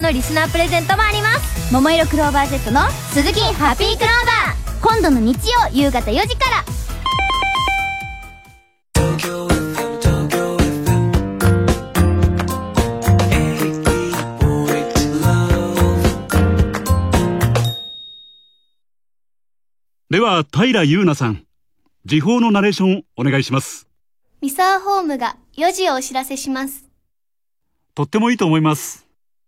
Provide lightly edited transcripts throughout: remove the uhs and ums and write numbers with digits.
のリスナープレゼントもあります。 桃色クローバー Z の鈴木ハッピークローバー、今度の日曜夕方4時から。 では平優奈さん、時報のナレーションお願いします。 三沢ホームが4時をお知らせします。 とってもいいと思います。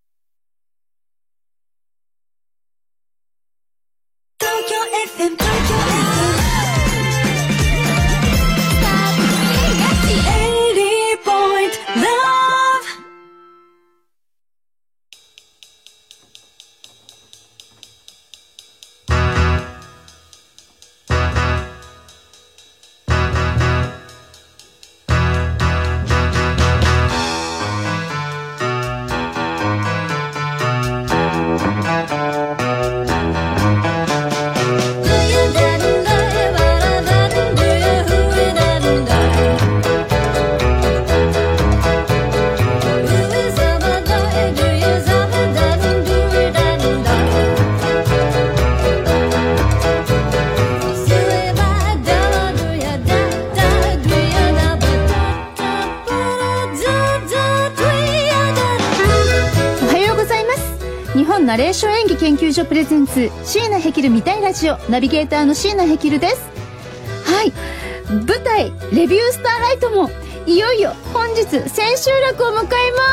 東京 FM 東京 80.love。 ナレーション演技研究所プレゼンツ椎名ヘキル見たいラジオ、ナビゲーターの椎名ヘキルです。はい、舞台レビュースターライトもいよいよ本日千秋楽を迎えます。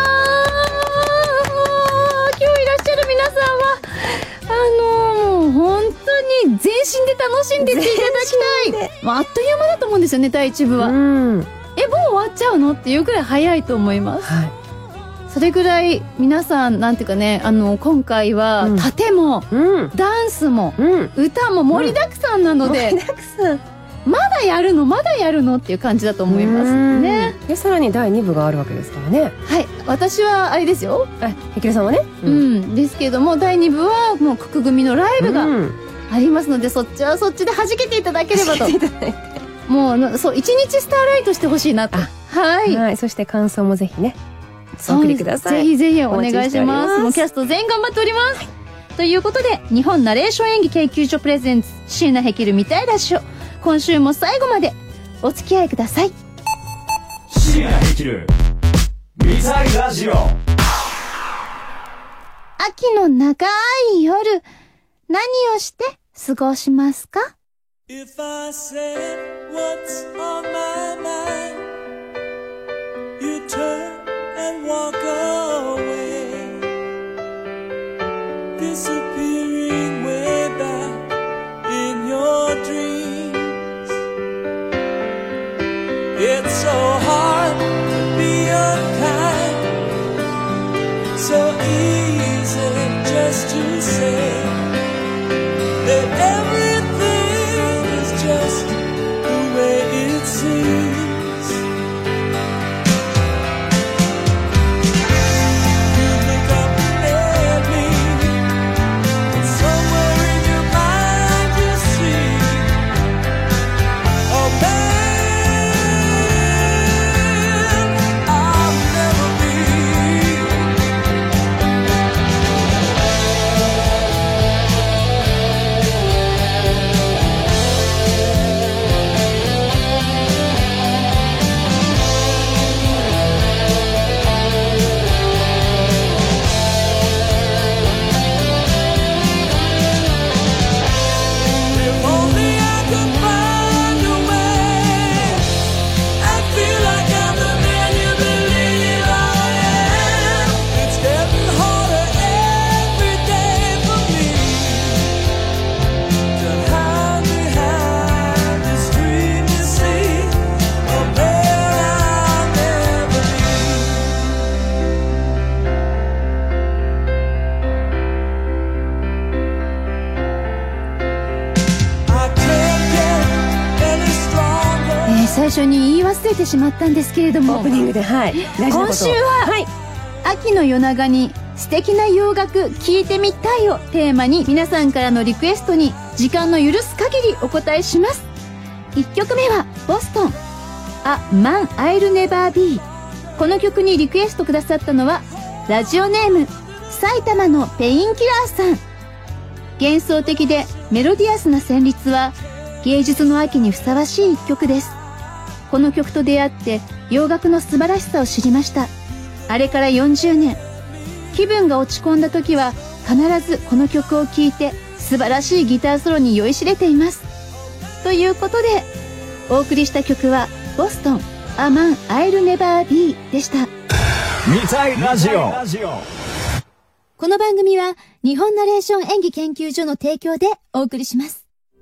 今日いらっしゃる皆さんはもう本当に全身で楽しんでっていただきたい。あっという間だと思うんですよね、第1部は。もう終わっちゃうのっていうくらい早いと思います。はい、それぐらい皆さんなんていうかね、今回は盾も、ダンスも、歌も盛りだくさんなので、盛りだくさん、まだやるのっていう感じだと思いますね。 でさらに第2部があるわけですからね。 はい、私はあれですよ、 ヘキルさんはね、 ですけども第2部はもう国組のライブがありますので、そっちはそっちで弾けていただければと。もうそう一日スターライトしてほしいなと。はい、 そして感想もぜひねお送りください。 ぜひぜひお願いします。もうキャスト全員頑張っております。ということで、日本ナレーション演技研究所プレゼンツ椎名ヘキル見たいラジオ、今週も最後までお付き合いください。 椎名ヘキル見たいラジオ。 秋の長い夜、何をして過ごしますか？ If I said what's on my mind, you turn and walk away, disappearing way back in your dreams. It's so hard to be unkind, so easy just to say that everything is just the way it seems. 最初に言い忘れてしまったんですけれども、 オープニングで、今週は、秋の夜長に素敵な洋楽聴いてみたいをテーマに、皆さんからのリクエストに時間の許す限りお答えします。1曲目はボストン、A Man I'll Never Be。この曲にリクエストくださったのはラジオネーム埼玉のペインキラーさん。幻想的でメロディアスな旋律は芸術の秋にふさわしい一曲です。この曲と出会って洋楽の素晴らしさを知りました。あれから40年。気分が落ち込んだ時は必ずこの曲を聴いて素晴らしいギターソロに酔いしれています。ということでお送りした曲はボストンアマン I'll Never Be でした。 見たいラジオ。 この番組は日本ナレーション演技研究所の提供でお送りします。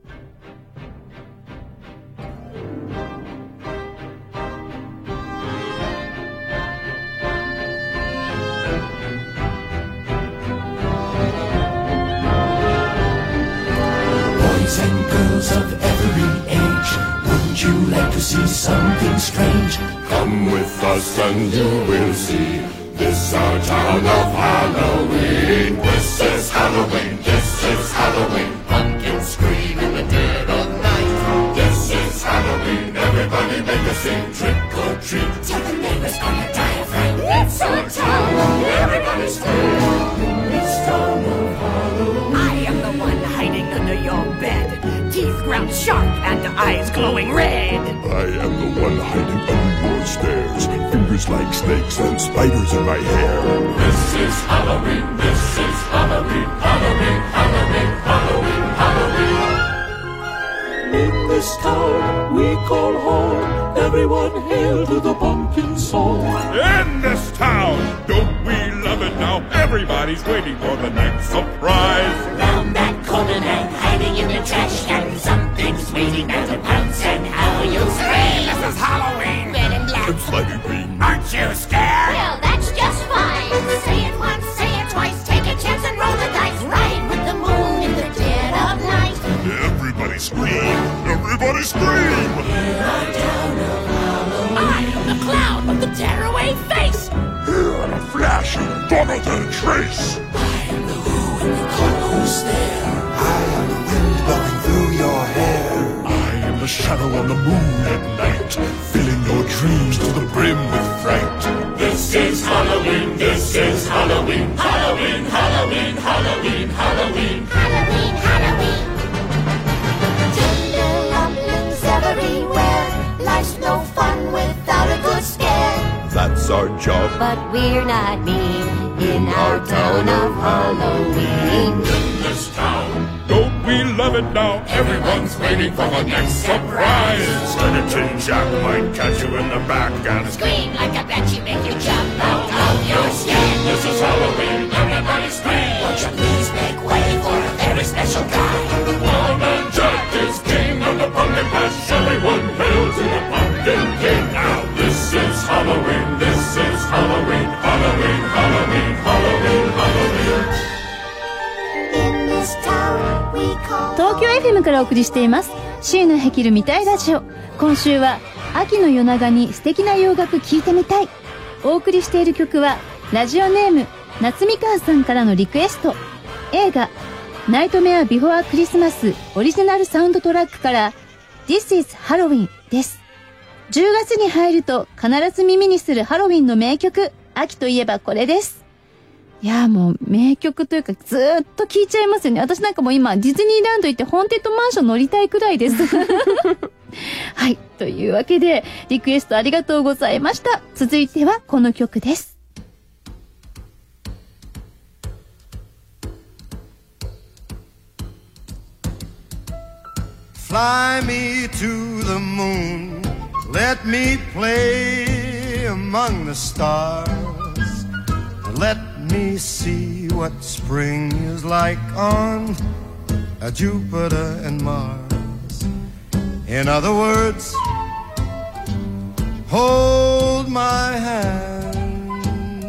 Boys and girls of every age, wouldn't you like to see something strange? Come with us and you will see. This our town of Halloween. This is Halloween. This is Halloween. Pumpkins scream in the dead of night. This is Halloween. Everybody make a scene. Trick or treat. Tell the neighbors on the diaphragm. It's our town. Everybody scream. This town of Halloween. I am the one hiding under your bed. Teeth ground sharp and eyes glowing red. I am the one hiding under your stairs. Fingers like snakes and spiders in my hair. This is Halloween. This is Halloween. Halloween. Halloween. Halloween. Halloween. In this town we call home. Everyone hail to the pumpkin song. In this town, don't we love it now? Everybody's waiting for the next surprise. Round that corner and hiding in the trash can. Something's waiting there to pounce and how you'll scream. This is Halloween. Red and black. It's slimy green. Aren't you scared? Well, that's just fine. Say it once, say it twice. Take a chance and roll the dice. Ride with the moon in the dead of night. Everybody scream. Everybody scream. In our town of Halloween. I am the clown with the tearaway face. Here in a flash, Donald and Trace. I am the who and you call who's there. I am the wind blowing through your hair. I am the shadow on the moon at night, filling your dreams to the brim with fright. This is Halloween. This is Halloween. Halloween. Halloween. Halloween. Halloween. Halloween, Halloween. Tender rumblings everywhere. Life's no fun without a good scare. That's our job. But we're not mean in our town of Halloween. In this town, don't we love it now? Everyone's waiting for the next surprise. Skeleton Jack might catch you in the back and Scream like a banshee, make you jump out of your skin. This is Halloween. Everybody scream. Won't you please make way for a very special guy? One man Jack is king of the pumpkin patch. Everyone hail to the pumpkin king. Now this is Halloween. This is Halloween. Halloween. Halloween. Halloween. Halloween. In this town we call 東京 FM からお送りしています椎名ヘキル見たいラジオ。今週は秋の夜長に素敵な洋楽聴いてみたい。お送りしている曲はラジオネーム夏みかんさんからのリクエスト、映画ナイトメアビフォアクリスマスオリジナルサウンドトラックから This is Halloween です。10月に入ると必ず耳にするハロウィンの名曲、秋といえばこれです。いやもう名曲というかずーっと聴いちゃいますよね。私なんかもう今ディズニーランド行ってホーンテッドマンション乗りたいくらいですはい、というわけでリクエストありがとうございました。続いてはこの曲です。 Fly me to the moon, let me play among the stars, let me see what spring is like on Jupiter and Mars. In other words, hold my hand.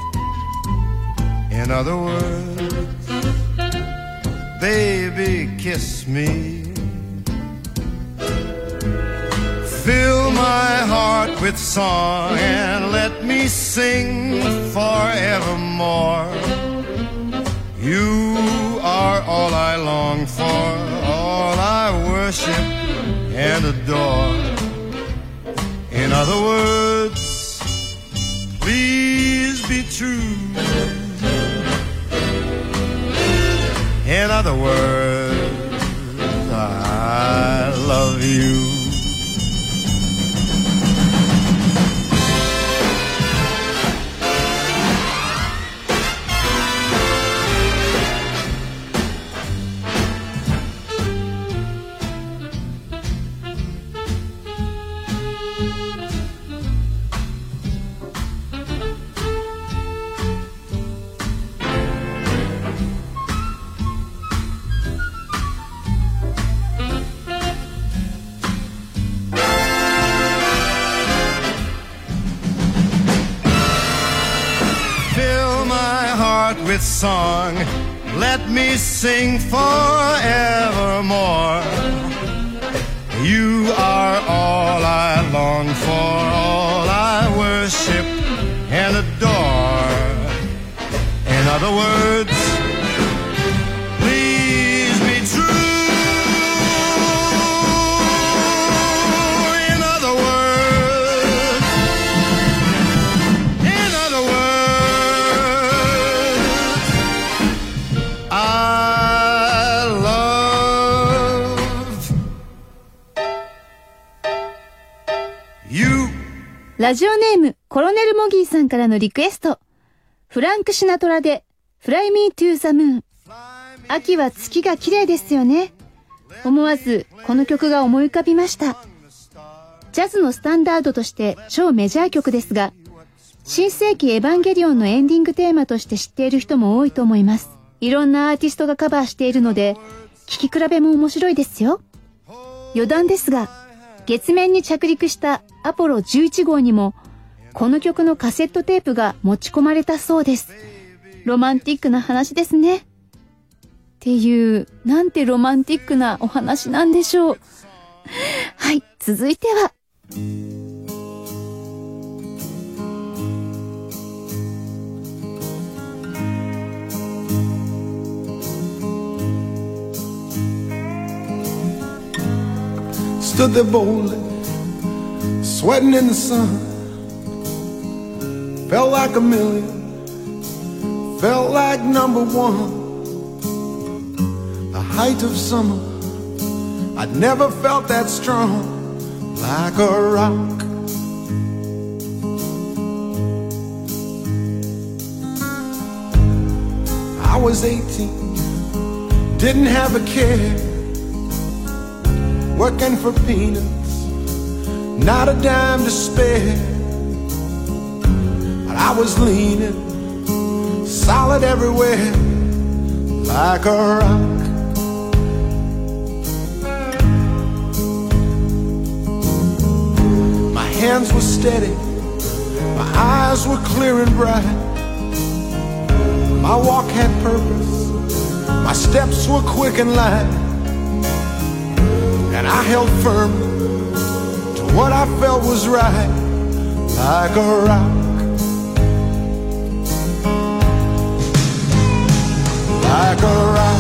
In other words, baby, kiss me. Fill my heart with song and let me sing forevermore. You are all I long for, all I worship and adore. In other words, please be true. other words, I love you. With song, let me sing forevermore. You are all I long for, all I worship and adore. In other words, please be true. In other words, I love you. ラジオネームコロネルモギーさんからのリクエスト。フランク・シナトラで Fly Me to the Moon。秋は月が綺麗ですよね。思わずこの曲が思い浮かびました。ジャズのスタンダードとして超メジャー曲ですが、新世紀エヴァンゲリオンのエンディングテーマとして知っている人も多いと思います。いろんなアーティストがカバーしているので、聴き比べも面白いですよ。余談ですが、月面に着陸したアポロ11号にも、この曲のカセットテープが持ち込まれたそうです。ロマンティックな話ですね。っていう、なんてロマンティックなお話なんでしょう。はい、続いては。 Stood there boldly, sweating in the sun. Felt like a million, felt like number one. The height of summer, I'd never felt that strong, like a rock. I was 18, didn't have a care, working for peanuts, not a dime to spare. But I was leaning, solid everywhere, like a rock. My hands were steady, my eyes were clear and bright. My walk had purpose, my steps were quick and light. And I held firm to what I felt was right, like a rock. Like a rock.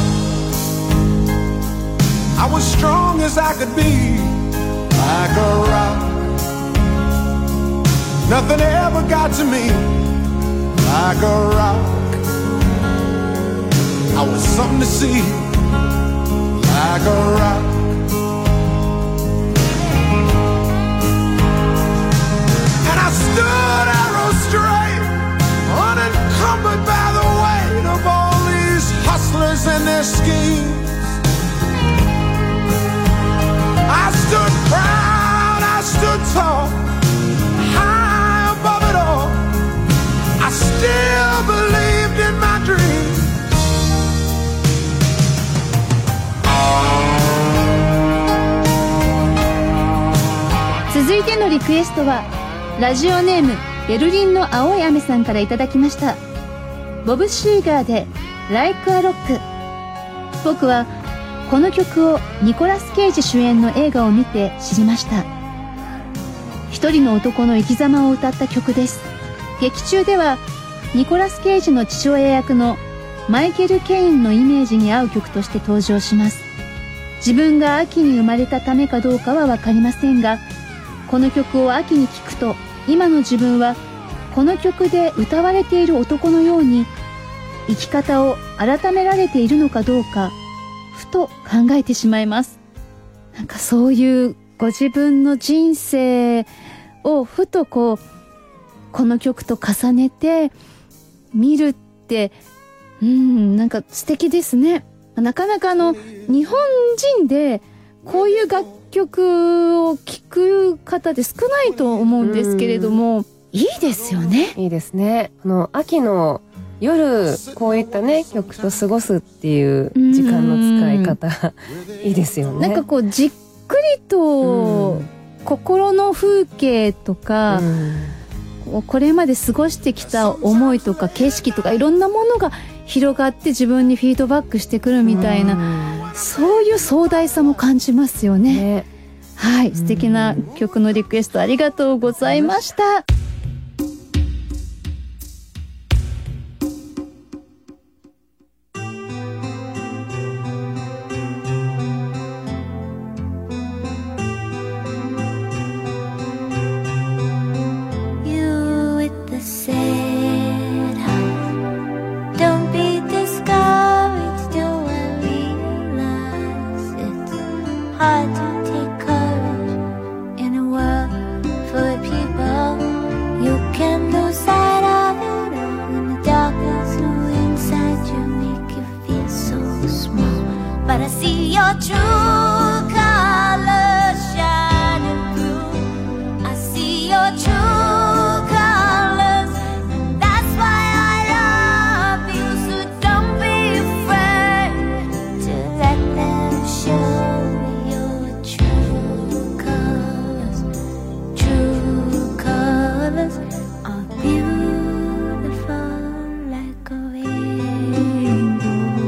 I was strong as I could be, like a rock. Nothing ever got to me, like a rock. I was something to see, like a rock. I stood arrow straight, unencumbered by the weight of all these hustlers and their schemes. I stood proud, I stood tall, high above it all. I still believed in my dreams. 続いてのリクエストは、ラジオネームベルリンの青い雨さんからいただきました。ボブ・シューガーで Like a Rock。 僕はこの曲をニコラス・ケイジ主演の映画を見て知りました。一人の男の生き様を歌った曲です。劇中ではニコラス・ケイジの父親役のマイケル・ケインのイメージに合う曲として登場します。自分が秋に生まれたためかどうかはわかりませんが、この曲を秋に聴くと、今の自分はこの曲で歌われている男のように生き方を改められているのかどうかふと考えてしまいます。なんかそういうご自分の人生をふとこの曲と重ねて見るって、なんか素敵ですね。なかなか日本人でこういう楽曲を聴く方で少ないと思うんですけれども、いいですよね。 いいですね。秋の夜こういったね曲と過ごすっていう時間の使い方いいですよね。 なんかこうじっくりと心の風景とか、これまで過ごしてきた思いとか景色とかいろんなものが広がって自分にフィードバックしてくるみたいな、そういう壮大さも感じますよね。はい、素敵な曲のリクエストありがとうございました。 But I see your true colors shining through. I see your true colors, and that's why I love you. So don't be afraid to let them show your true colors. True colors are beautiful like a rainbow.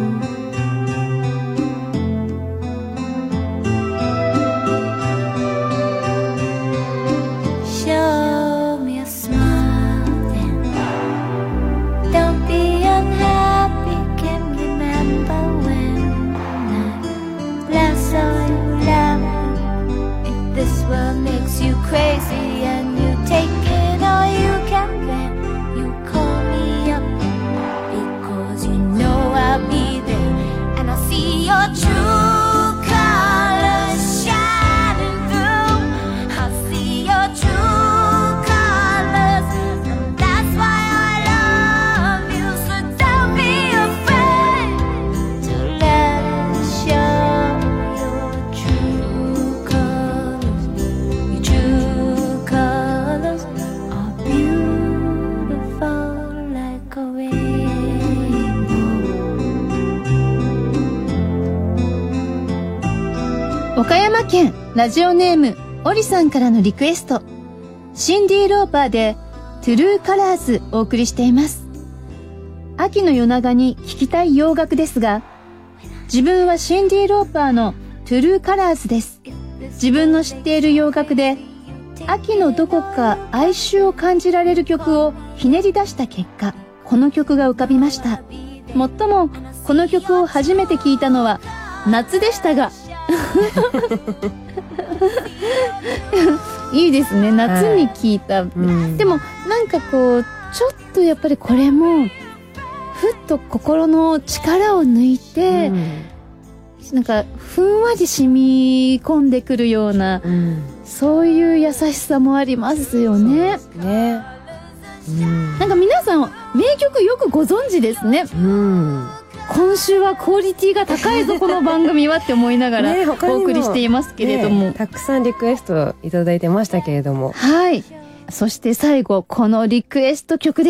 Show me a smile then. Don't be unhappy, can remember when I last saw you laughing. If this world makes you crazy and you take it all you can, then you call me up, because you know I'll be there, and I'll see your true colors shining through. I'll see your true colors, and that's why I love you. So don't be afraid to let us show your true colors. Your true colors are beautiful like a rainbow. 岡山県ラジオネームオリさんからのリクエスト、シンディ・ローパーでトゥルーカラーズお送りしています。秋の夜長に聴きたい洋楽ですが、自分はシンディ・ローパーのトゥルーカラーズです。自分の知っている洋楽で秋のどこか哀愁を感じられる曲をひねり出した結果、この曲が浮かびました。もっともこの曲を初めて聴いたのは夏でしたがいいですね、夏に聴いた、でもなんかこうちょっとやっぱりこれもふっと心の力を抜いて、なんかふんわり染み込んでくるような、そういう優しさもありますよね。なんか皆さん名曲よくご存知ですね。今週はクオリティが高いぞこの番組はって思いながらお送りしていますけれども、 たくさんリクエストいただいてましたけれども、 はい、そして最後このリクエスト曲です。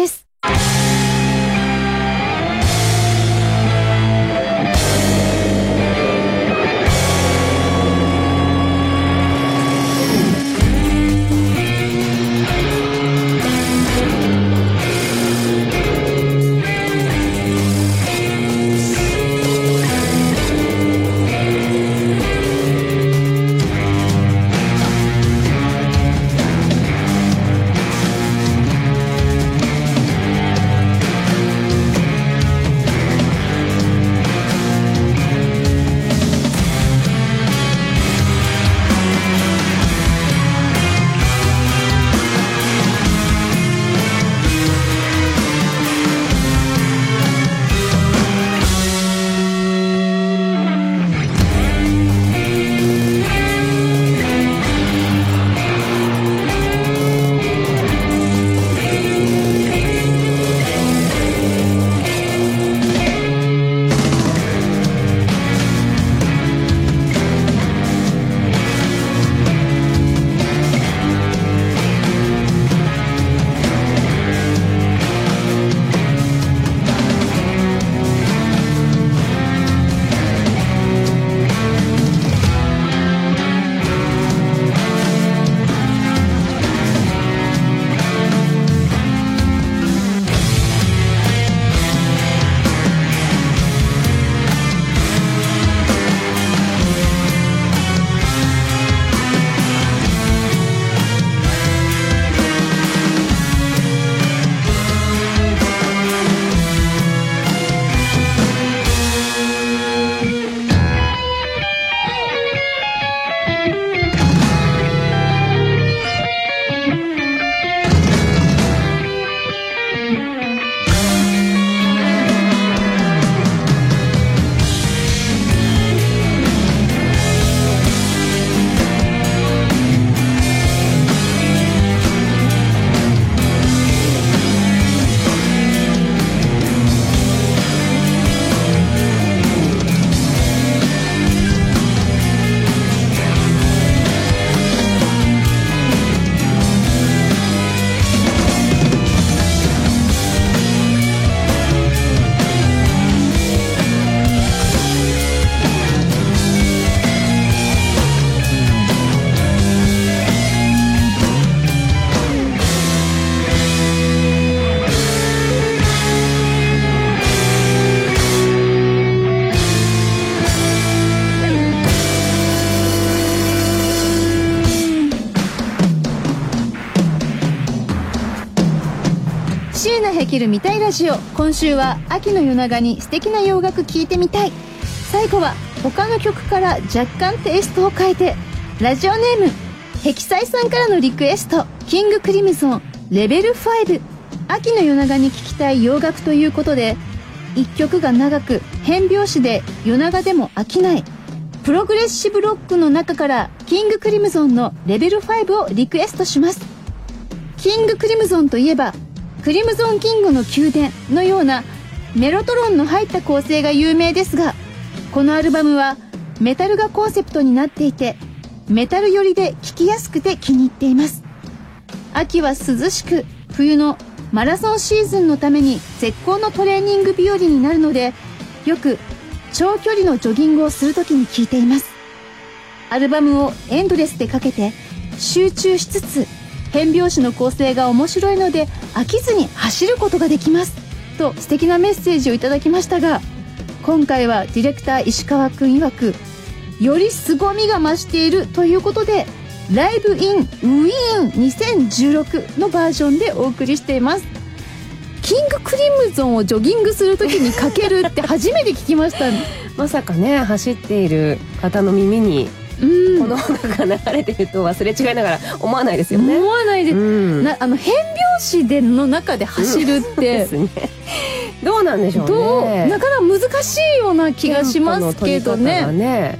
きる見たいラジオ。今週は秋の夜長に素敵な洋楽聴いてみたい。最後は他の曲から若干テイストを変えて、ラジオネームヘキサイさんからのリクエスト、キングクリムゾンレベル5。秋の夜長に聴きたい洋楽ということで、一曲が長く変拍子で夜長でも飽きないプログレッシブロックの中からキングクリムゾンのレベル5をリクエストします。キングクリムゾンといえばクリムゾンキングの宮殿のようなメロトロンの入った構成が有名ですが、このアルバムはメタルがコンセプトになっていて、メタル寄りで聴きやすくて気に入っています。秋は涼しく、冬のマラソンシーズンのために絶好のトレーニング日和になるので、よく長距離のジョギングをするときに聴いています。アルバムをエンドレスでかけて集中しつつ、変拍子の構成が面白いので飽きずに走ることができますと素敵なメッセージをいただきましたが、今回はディレクター石川くん曰く、より凄みが増しているということで、ライブインウィーン2016のバージョンでお送りしています。キングクリムゾンをジョギングするときにかけるって初めて聞きましたまさかね、走っている方の耳にこの音楽が流れてると忘れ違いながら思わないですよね。 思わないで、変拍子での中で走るってですねどうなんでしょうね。 なかなか難しいような気がしますけどね。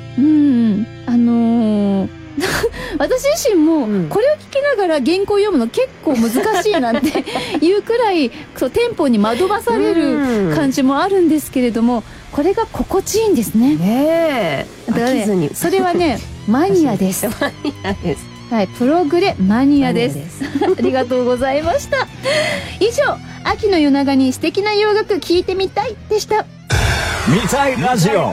私自身もこれを聞きながら原稿を読むの結構難しいなんていうくらいテンポに惑わされる感じもあるんですけれども、これが心地いいんですね。だからね、それはねマニアですマニアです。はい、プログレマニアですありがとうございました。以上、秋の夜長に素敵な洋楽聴いてみたいでした。 見たいラジオ。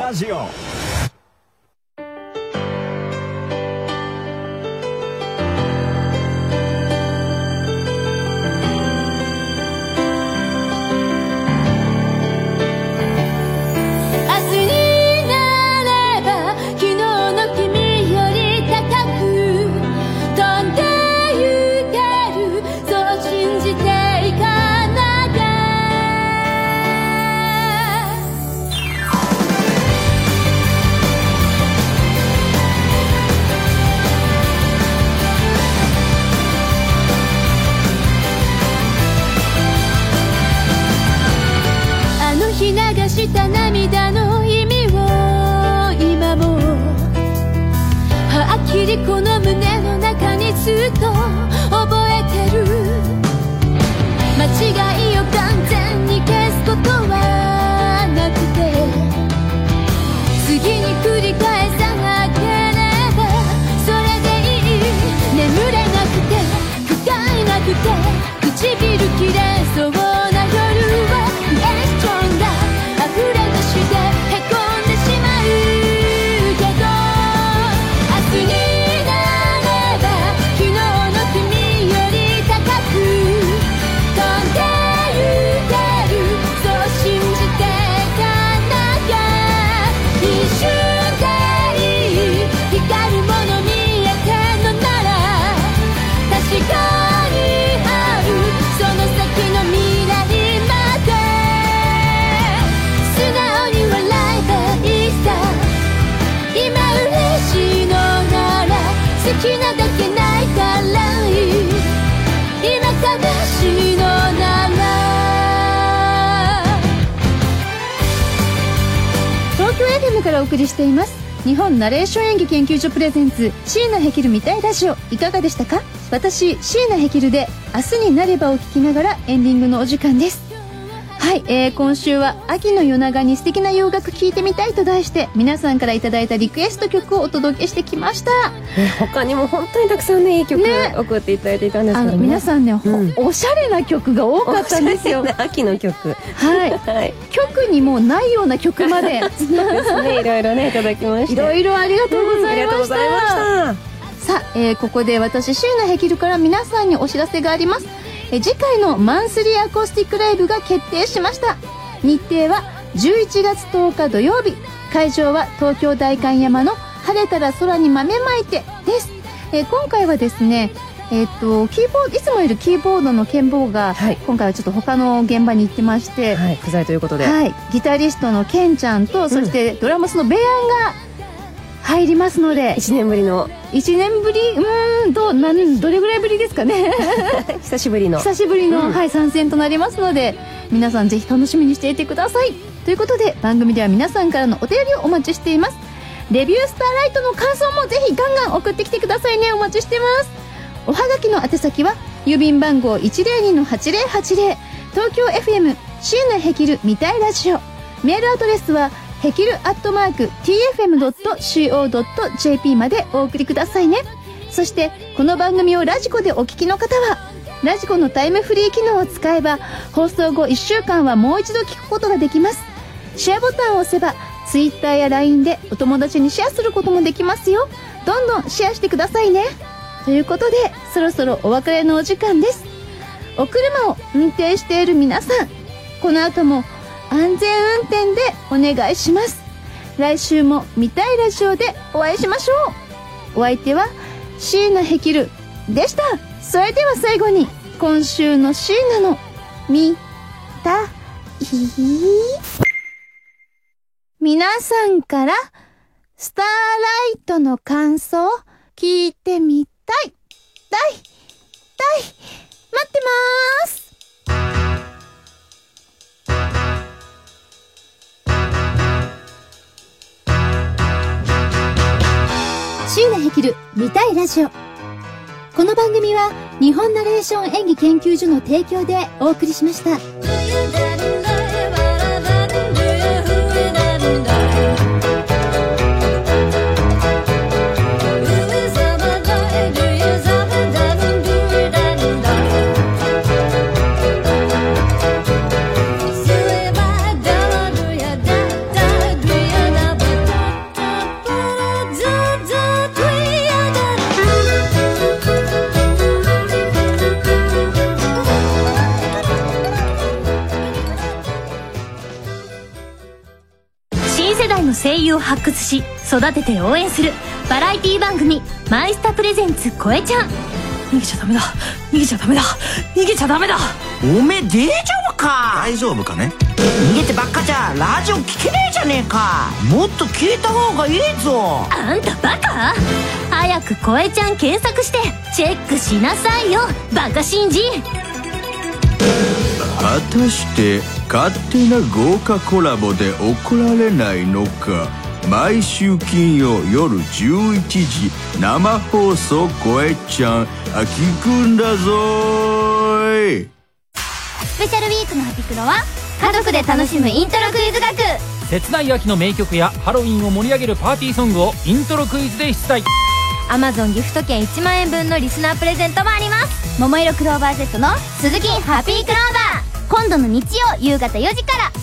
した涙の意味を今もはっきりこの胸の中にずっと覚えてる。間違いを完全に消すことはなくて、次に繰り返さなければそれでいい。眠れなくて不甲斐なくて唇切れそうな夜はクエスチョンが溢れ出してへこんでしまうけど、明日になれば昨日の君より高く飛んでゆける、そう信じてかなきゃ。一瞬でいい光るもの見えてんのなら確かにある、その先の未来まで素直に笑えばいいさ。今嬉しいのなら好きなだけ泣いたらいい。今悲しいのなら。 東京 FM からお送りしています日本ナレーション演技研究所プレゼンツ椎名ヘキル見たいラジオ、いかがでしたか？私椎名ヘキルで明日になればを聞きながらエンディングのお時間です。はい、今週は秋の夜長に素敵な洋楽聴いてみたいと題して皆さんからいただいたリクエスト曲をお届けしてきました。 他にも本当にたくさんねいい曲送っていただいていたんですけどね、 皆さんね、おしゃれな曲が多かったんですよ。 秋の曲、 はい、はい、曲にもないような曲までそうですね、いろいろねいただきました。 いろいろありがとうございました。さあ、ここで私椎名ヘキルから皆さんにお知らせがあります。次回のマンスリーアコースティックライブが決定しました。日程は11月10日土曜日、会場は東京代官山の晴れたら空に豆まいてです。今回はですね、 キーボード、いつもいるキーボードのケンボーが、今回はちょっと他の現場に行ってまして、 不在ということで、 ギタリストのケンちゃんと、そしてドラムスのベアンが入りますので、 1年ぶりの 1年ぶりどれぐらいぶりですかね久しぶりの、 参戦となりますので、皆さんぜひ楽しみにしていてください。ということで、番組では皆さんからのお便りをお待ちしています。レビュースターライトの感想もぜひガンガン送ってきてくださいね。お待ちしてます。おはがきの宛先は郵便番号 102-8080 東京 FM 椎名ヘキル見たいラジオ。メールアドレスはヘキル@tfm.co.jp までお送りくださいね。そしてこの番組をラジコでお聞きの方はラジコのタイムフリー機能を使えば放送後1週間はもう一度聞くことができます。シェアボタンを押せば Twitter や LINE でお友達にシェアすることもできますよ。どんどんシェアしてくださいね。ということで、そろそろお別れのお時間です。お車を運転している皆さん、この後も安全運転でお願いします。来週も見たいラジオでお会いしましょう。お相手は椎名ヘキルでした。それでは最後に今週の椎名の見たい皆さんからスターライトの感想聞いてみたい待ってまーす。椎名ヘキル見たいラジオ。この番組は日本ナレーション演技研究所の提供でお送りしました。 声優を発掘し育てて応援するバラエティ番組マイスタプレゼンツ声ちゃん。逃げちゃダメだ逃げちゃダメだ逃げちゃダメだ。 おめえ大丈夫か。大丈夫かね。逃げてばっかじゃラジオ聞けねえじゃねえか。もっと聞いた方がいいぞ。 あんたバカ。早く声ちゃん検索してチェックしなさいよバカ新人。 果たして勝手な豪華コラボで怒られないのか。毎週金曜夜11時生放送声ちゃん聞くんだぞーい。 スペシャルウィークのハピクロは家族で楽しむイントロクイズ学。 切ない秋の名曲やハロウィンを盛り上げるパーティーソングをイントロクイズで出題。 Amazon ギフト券1万円分のリスナープレゼントもあります。桃色クローバー Z の鈴木ハッピークローバー、今度の日曜夕方4時から